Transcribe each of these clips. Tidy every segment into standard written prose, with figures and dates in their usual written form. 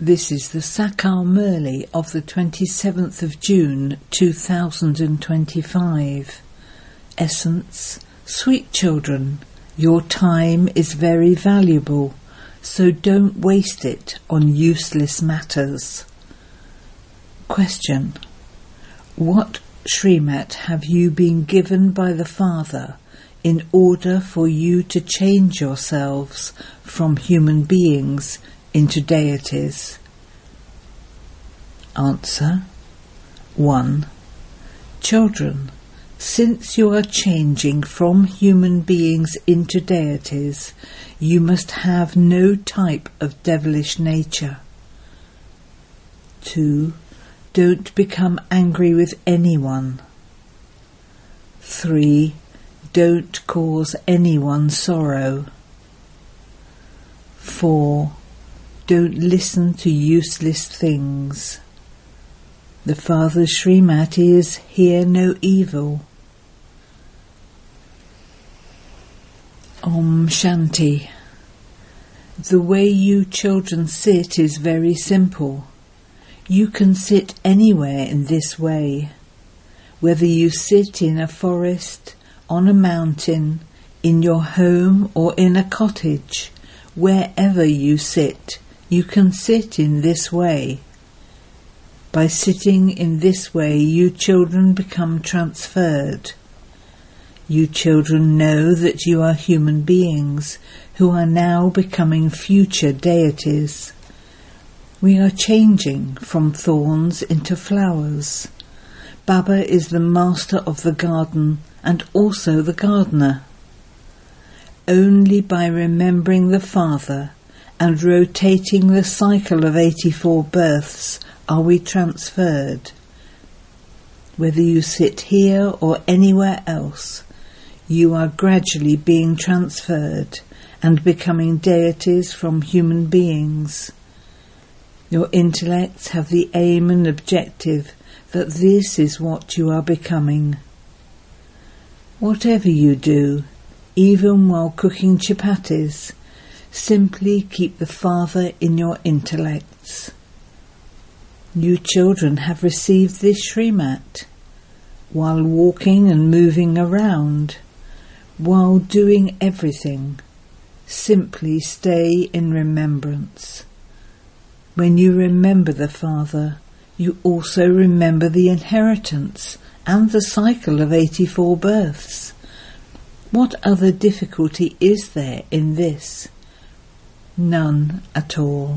This is the Sakar Murli of the 27th of June 2025. Essence: Sweet children, your time is very valuable, so don't waste it on useless matters. Question: what Srimat have you been given by the Father in order for you to change yourselves from human beings into deities? Answer: 1. Children, since you are changing from human beings into deities, you must have no type of devilish nature. 2. Don't become angry with anyone. 3. Don't cause anyone sorrow. 4. Don't listen to useless things. The Father Srimati is hear no evil. Om Shanti. The way you children sit is very simple. You can sit anywhere in this way. Whether you sit in a forest, on a mountain, in your home or in a cottage, wherever you sit, you can sit in this way. By sitting in this way, you children become transferred. You children know that you are human beings who are now becoming future deities. We are changing from thorns into flowers. Baba is the master of the garden and also the gardener. Only by remembering the Father and rotating the cycle of 84 births are we transferred. Whether you sit here or anywhere else, you are gradually being transferred and becoming deities from human beings. Your intellects have the aim and objective that this is what you are becoming. Whatever you do, even while cooking chapatis, simply keep the Father in your intellects. You children have received this Srimat. While walking and moving around, while doing everything, simply stay in remembrance. When you remember the Father, you also remember the inheritance and the cycle of 84 births. What other difficulty is there in this? None at all.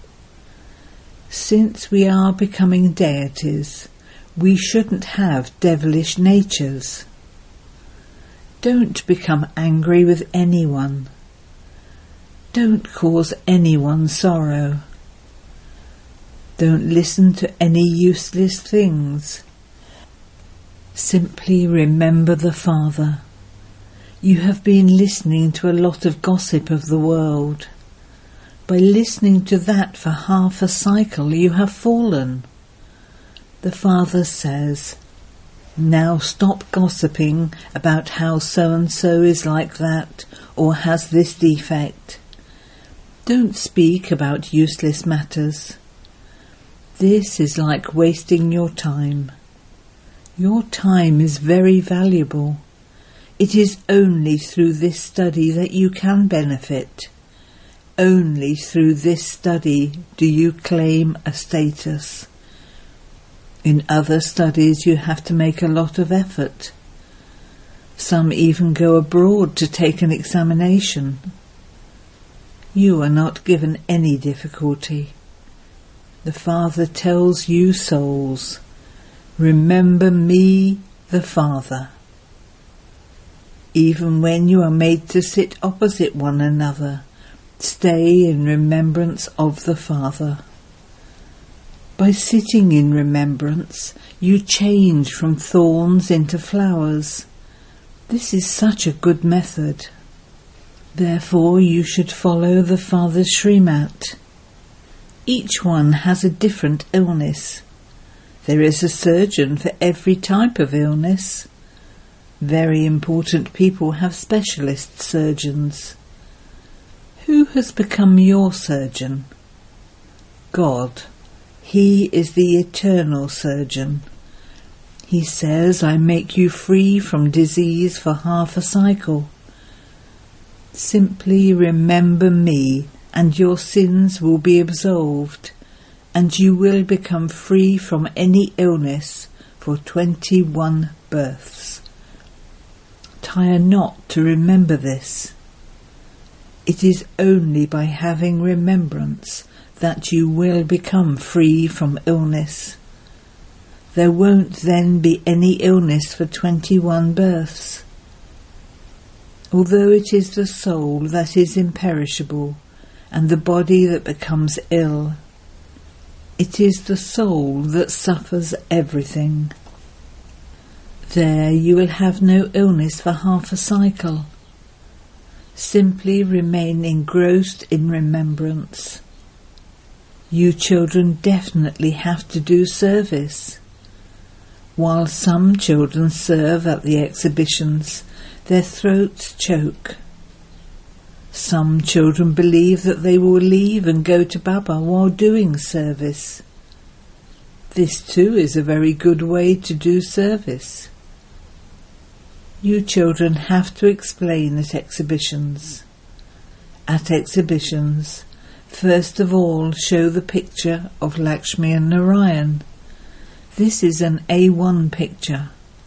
Since we are becoming deities, we shouldn't have devilish natures. Don't become angry with anyone. Don't cause anyone sorrow. Don't listen to any useless things. Simply remember the Father. You have been listening to a lot of gossip of the world. By listening to that for half a cycle, you have fallen. The Father says, now stop gossiping about how so-and-so is like that or has this defect. Don't speak about useless matters. This is like wasting your time. Your time is very valuable. It is only through this study that you can benefit. Only through this study do you claim a status. In other studies you have to make a lot of effort. Some even go abroad to take an examination. You are not given any difficulty. The Father tells you souls, remember me, the Father. Even when you are made to sit opposite one another, stay in remembrance of the Father. By sitting in remembrance, you change from thorns into flowers. This is such a good method. Therefore you should follow the Father's Srimat. Each one has a different illness. There is a surgeon for every type of illness. Very important people have specialist surgeons. Who has become your surgeon? God, He is the eternal surgeon. He says, I make you free from disease for half a cycle. Simply remember me, and your sins will be absolved, and you will become free from any illness for 21 births. Tire not to remember this. It is only by having remembrance that you will become free from illness. There won't then be any illness for 21 births. Although it is the soul that is imperishable and the body that becomes ill, it is the soul that suffers everything. There you will have no illness for half a cycle. Simply remain engrossed in remembrance. You children definitely have to do service. While some children serve at the exhibitions, their throats choke. Some children believe that they will leave and go to Baba while doing service. This too is a very good way to do service. You children have to explain at exhibitions. At exhibitions, first of all show the picture of Lakshmi and Narayan. This is an A1 picture.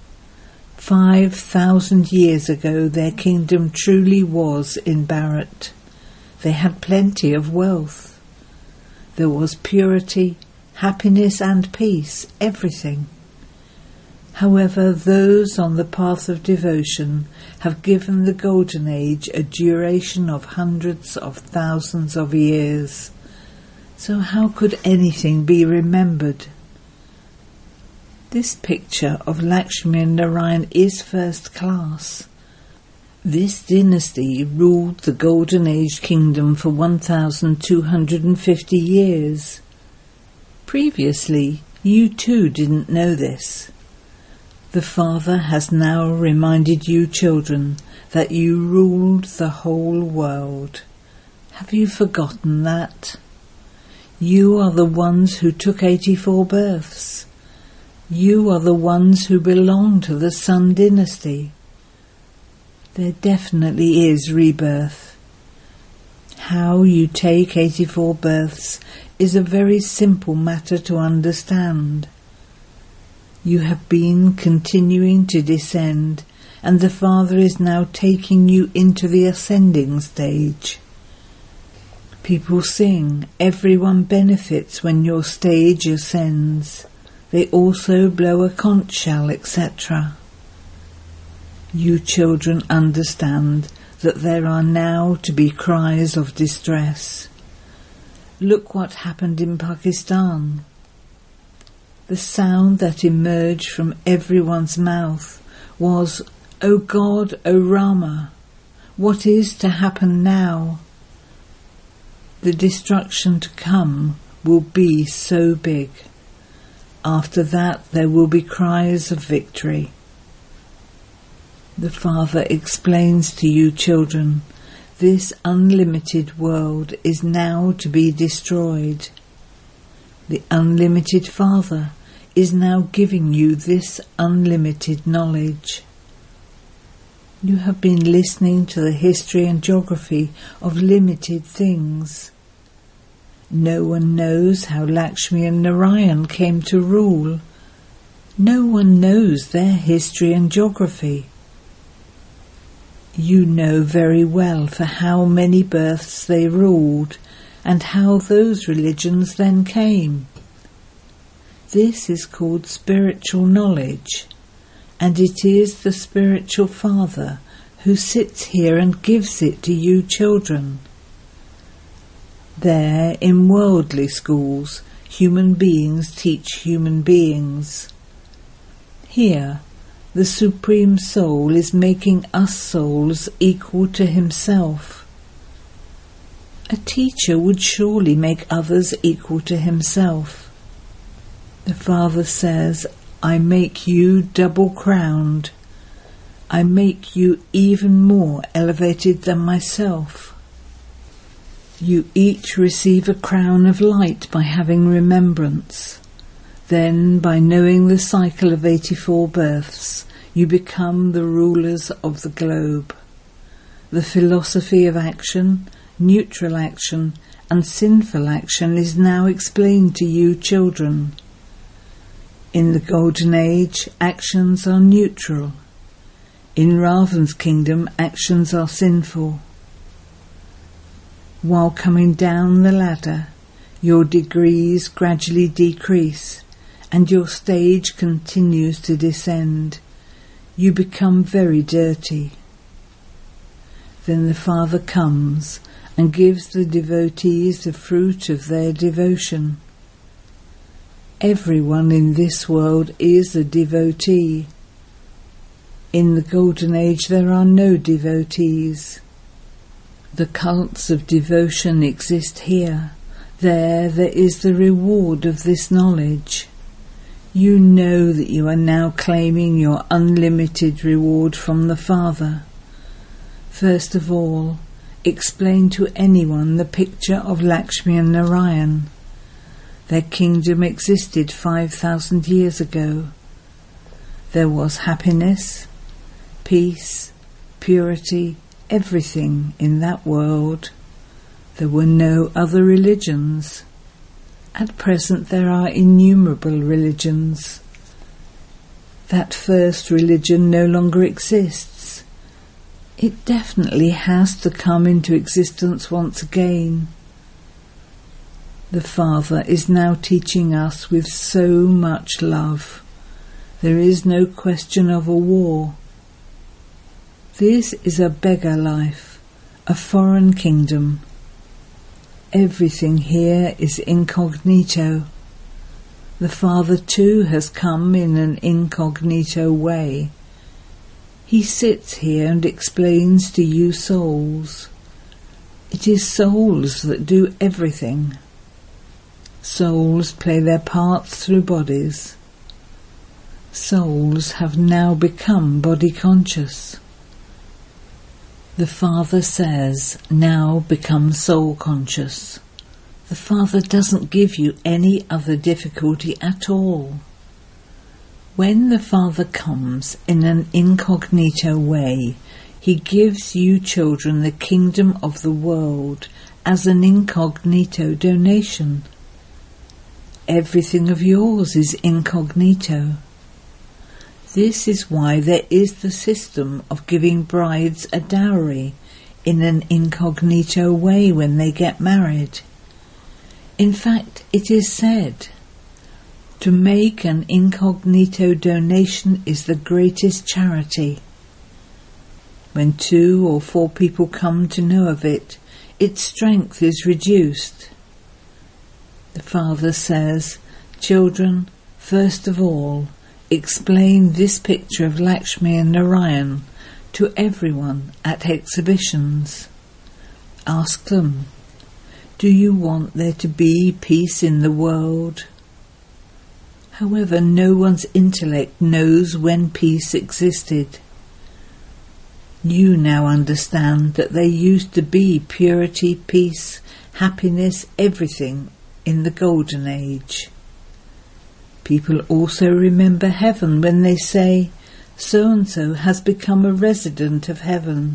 5,000 years ago their kingdom truly was in Bharat. They had plenty of wealth. There was purity, happiness and peace, everything. However, those on the path of devotion have given the Golden Age a duration of hundreds of thousands of years. So how could anything be remembered? This picture of Lakshmi and Narayan is first class. This dynasty ruled the Golden Age kingdom for 1,250 years. Previously, you too didn't know this. The Father has now reminded you children that you ruled the whole world. Have you forgotten that? You are the ones who took 84 births. You are the ones who belong to the Sun dynasty. There definitely is rebirth. How you take 84 births is a very simple matter to understand. You have been continuing to descend, and the Father is now taking you into the ascending stage. People sing, everyone benefits when your stage ascends. They also blow a conch shell, etc. You children understand that there are now to be cries of distress. Look what happened in Pakistan. The sound that emerged from everyone's mouth was, "O God, O Rama, what is to happen now?" The destruction to come will be so big. After that there will be cries of victory. The Father explains to you children, this unlimited world is now to be destroyed. The unlimited Father is now giving you this unlimited knowledge. You have been listening to the history and geography of limited things. No one knows how Lakshmi and Narayan came to rule. No one knows their history and geography. You know very well for how many births they ruled and how those religions then came. This is called spiritual knowledge, and it is the spiritual Father who sits here and gives it to you children. There, in worldly schools, human beings teach human beings. Here, the Supreme Soul is making us souls equal to Himself. A teacher would surely make others equal to himself. The Father says, I make you double-crowned. I make you even more elevated than myself. You each receive a crown of light by having remembrance. Then, by knowing the cycle of 84 births, you become the rulers of the globe. The philosophy of action, neutral action, and sinful action is now explained to you children. In the Golden Age, actions are neutral. In Raven's kingdom, actions are sinful. While coming down the ladder, your degrees gradually decrease, and your stage continues to descend. You become very dirty. Then the Father comes and gives the devotees the fruit of their devotion. Everyone in this world is a devotee. In the Golden Age there are no devotees. The cults of devotion exist here. There is the reward of this knowledge. You know that you are now claiming your unlimited reward from the Father. First of all, explain to anyone the picture of Lakshmi and Narayan. Their kingdom existed 5,000 years ago. There was happiness, peace, purity, everything in that world. There were no other religions. At present there are innumerable religions. That first religion no longer exists. It definitely has to come into existence once again. The Father is now teaching us with so much love. There is no question of a war. This is a beggar life, a foreign kingdom. Everything here is incognito. The Father too has come in an incognito way. He sits here and explains to you souls. It is souls that do everything. Souls play their parts through bodies. Souls have now become body conscious. The Father says, now become soul conscious. The Father doesn't give you any other difficulty at all. When the Father comes in an incognito way, He gives you children the kingdom of the world as an incognito donation. Everything of yours is incognito. This is why there is the system of giving brides a dowry in an incognito way when they get married. In fact, it is said, to make an incognito donation is the greatest charity. When 2 or 4 people come to know of it, its strength is reduced. The Father says, children, first of all, explain this picture of Lakshmi and Narayan to everyone at exhibitions. Ask them, do you want there to be peace in the world? However, no one's intellect knows when peace existed. You now understand that there used to be purity, peace, happiness, everything in the Golden Age. People also remember heaven when they say, so-and-so has become a resident of heaven.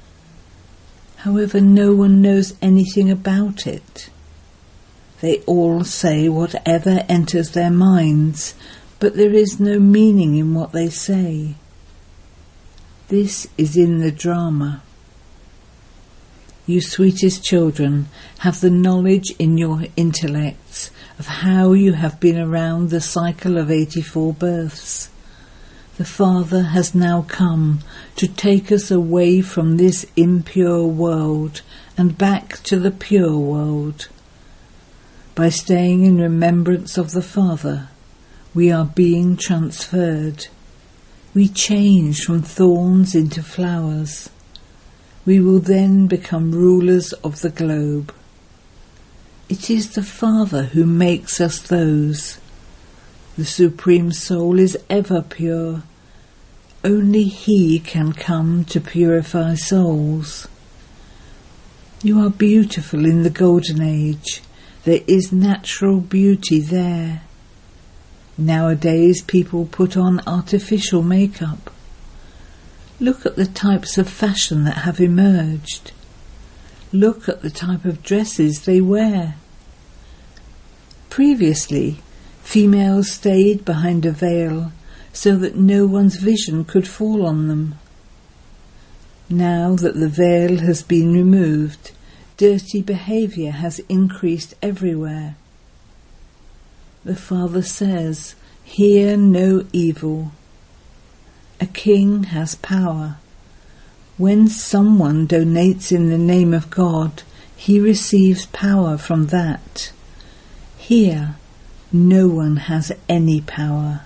However, no one knows anything about it. They all say whatever enters their minds, but there is no meaning in what they say. This is in the drama. You sweetest children have the knowledge in your intellects of how you have been around the cycle of 84 births. The Father has now come to take us away from this impure world and back to the pure world. By staying in remembrance of the Father, we are being transferred. We change from thorns into flowers. We will then become rulers of the globe. It is the Father who makes us those. The Supreme Soul is ever pure. Only He can come to purify souls. You are beautiful in the golden age. There is natural beauty there. Nowadays people put on artificial makeup. Look at the types of fashion that have emerged. Look at the type of dresses they wear. Previously, females stayed behind a veil so that no one's vision could fall on them. Now that the veil has been removed, dirty behaviour has increased everywhere. The Father says, "Hear no evil." A king has power. When someone donates in the name of God, he receives power from that. Here, no one has any power.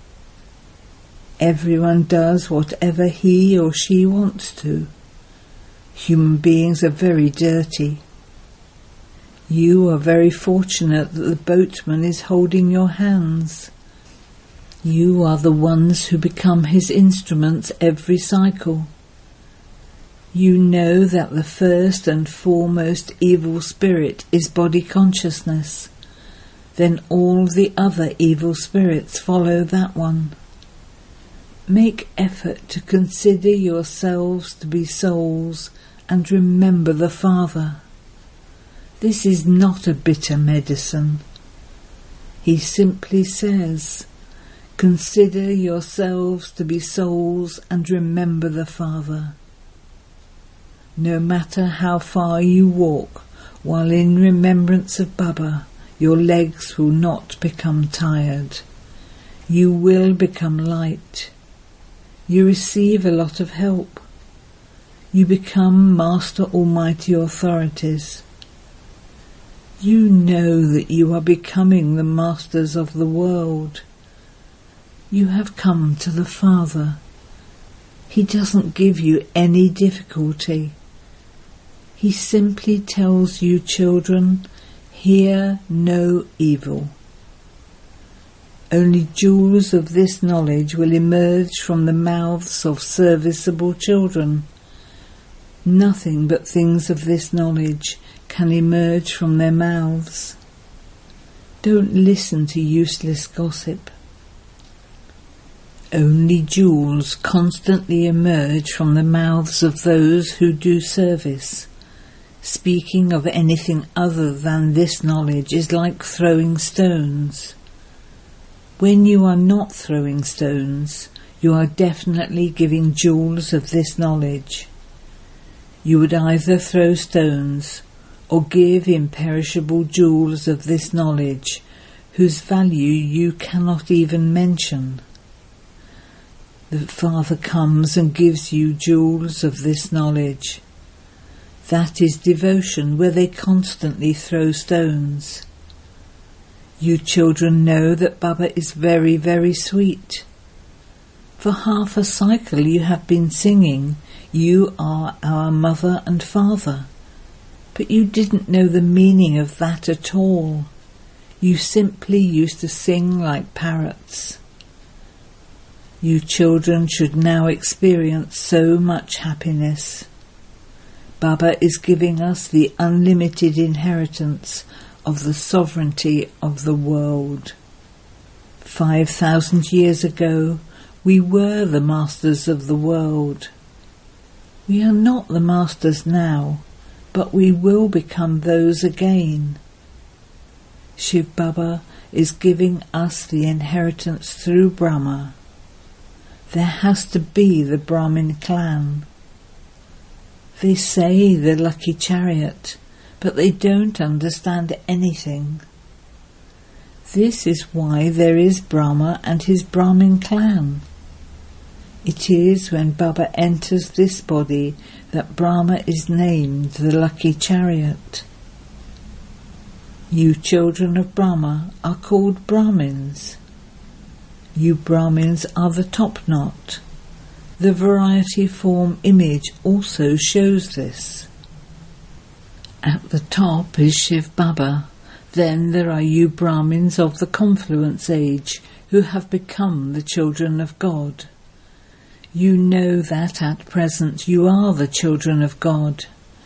Everyone does whatever he or she wants to. Human beings are very dirty. You are very fortunate that the boatman is holding your hands. You are the ones who become his instruments every cycle. You know that the first and foremost evil spirit is body consciousness. Then all the other evil spirits follow that one. Make effort to consider yourselves to be souls and remember the Father. This is not a bitter medicine. He simply says, consider yourselves to be souls and remember the Father. No matter how far you walk while in remembrance of Baba, your legs will not become tired. You will become light. You receive a lot of help. You become Master Almighty authorities. You know that you are becoming the masters of the world. You have come to the Father. He doesn't give you any difficulty. He simply tells you, children, hear no evil. Only jewels of this knowledge will emerge from the mouths of serviceable children. Nothing but things of this knowledge can emerge from their mouths. Don't listen to useless gossip. Only jewels constantly emerge from the mouths of those who do service. Speaking of anything other than this knowledge is like throwing stones. When you are not throwing stones, you are definitely giving jewels of this knowledge. You would either throw stones or give imperishable jewels of this knowledge, whose value you cannot even mention. The Father comes and gives you jewels of this knowledge. That is devotion, where they constantly throw stones. You children know that Baba is very, very sweet. For half a cycle you have been singing, "You are our mother and father." But you didn't know the meaning of that at all. You simply used to sing like parrots. You children should now experience so much happiness. Baba is giving us the unlimited inheritance of the sovereignty of the world. 5,000 years ago, we were the masters of the world. We are not the masters now, but we will become those again. Shiv Baba is giving us the inheritance through Brahma. There has to be the Brahmin clan. They say the lucky chariot, but they don't understand anything. This is why there is Brahma and his Brahmin clan. It is when Baba enters this body that Brahma is named the lucky chariot. You children of Brahma are called Brahmins. You Brahmins are the top knot. The variety form image also shows this. At the top is Shiv Baba. Then there are you Brahmins of the confluence age who have become the children of God. You know that at present you are the children of God.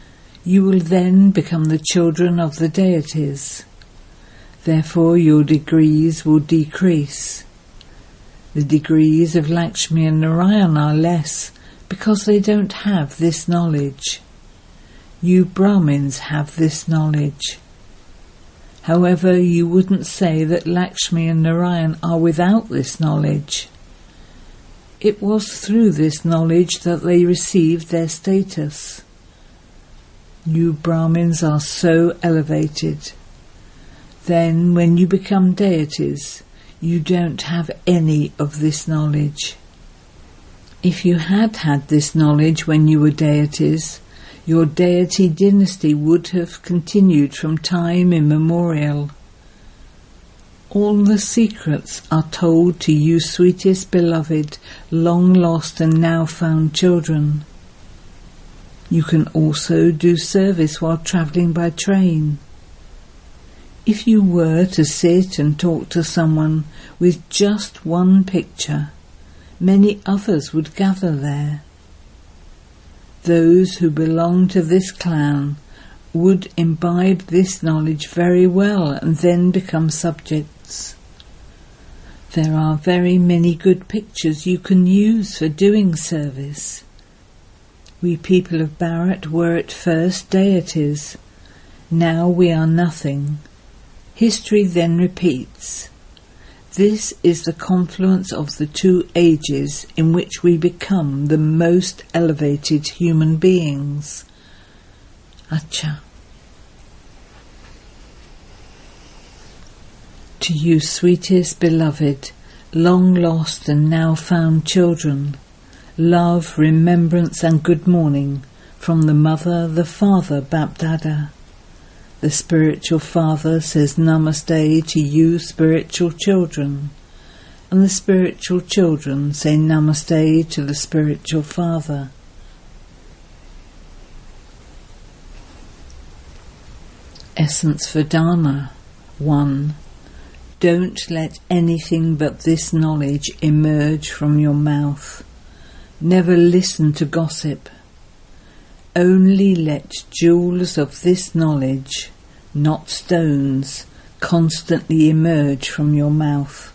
You will then become the children of the deities. Therefore your degrees will decrease. The degrees of Lakshmi and Narayan are less because they don't have this knowledge. You Brahmins have this knowledge. However, you wouldn't say that Lakshmi and Narayan are without this knowledge. It was through this knowledge that they received their status. You Brahmins are so elevated. Then, when you become deities, you don't have any of this knowledge. If you had had this knowledge when you were deities, your deity dynasty would have continued from time immemorial. All the secrets are told to you, sweetest beloved, long lost and now found children. You can also do service while travelling by train. If you were to sit and talk to someone with just one picture, many others would gather there. Those who belong to this clan would imbibe this knowledge very well and then become subjects. There are very many good pictures you can use for doing service. We people of Bharat were at first deities. Now we are nothing. History then repeats. This is the confluence of the two ages in which we become the most elevated human beings. Acha. To you, sweetest beloved, long lost and now found children, love, remembrance and good morning from the mother, the father, Bapdada. The spiritual father says Namaste to you, spiritual children, and the spiritual children say Namaste to the spiritual father. Essence for Dharma. 1. Don't let anything but this knowledge emerge from your mouth. Never listen to gossip. Only let jewels of this knowledge, not stones, constantly emerge from your mouth.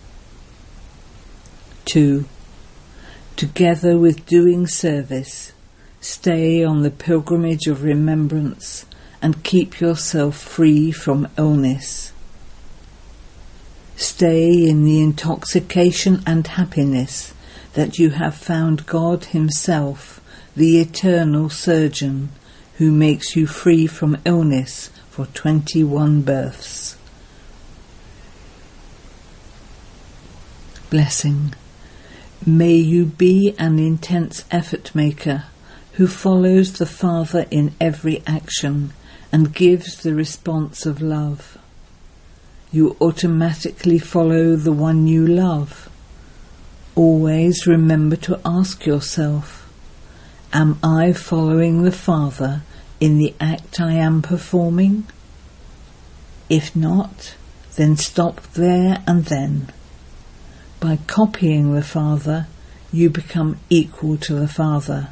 2. Together with doing service, stay on the pilgrimage of remembrance and keep yourself free from illness. Stay in the intoxication and happiness that you have found God Himself, the eternal surgeon, who makes you free from illness for 21 births. Blessing. May you be an intense effort maker who follows the Father in every action and gives the response of love. You automatically follow the one you love. Always remember to ask yourself, am I following the Father in the act I am performing? If not, then stop there and then. By copying the Father, you become equal to the Father.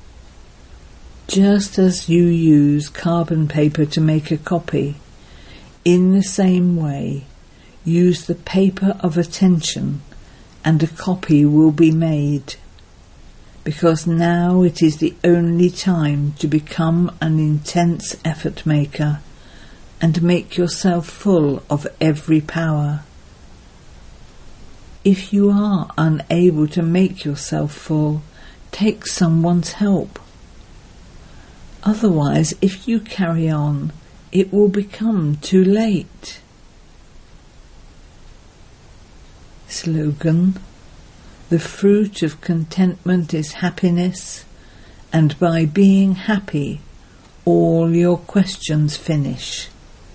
Just as you use carbon paper to make a copy, in the same way, use the paper of attention and a copy will be made. Because now it is the only time to become an intense effort maker and make yourself full of every power. If you are unable to make yourself full, take someone's help. Otherwise, if you carry on, it will become too late. Slogan. The fruit of contentment is happiness, and by being happy, all your questions finish.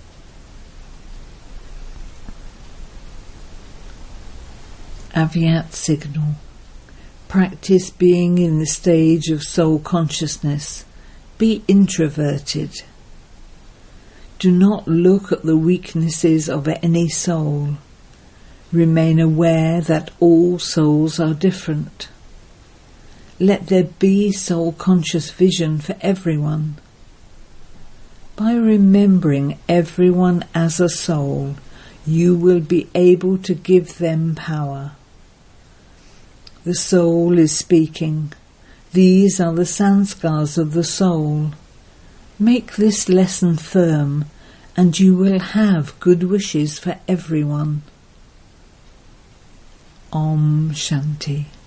Avyat signal. Practice being in the stage of soul consciousness. Be introverted. Do not look at the weaknesses of any soul. Remain aware that all souls are different. Let there be soul-conscious vision for everyone. By remembering everyone as a soul, you will be able to give them power. The soul is speaking. These are the sanskars of the soul. Make this lesson firm, and you will have good wishes for everyone. Om Shanti.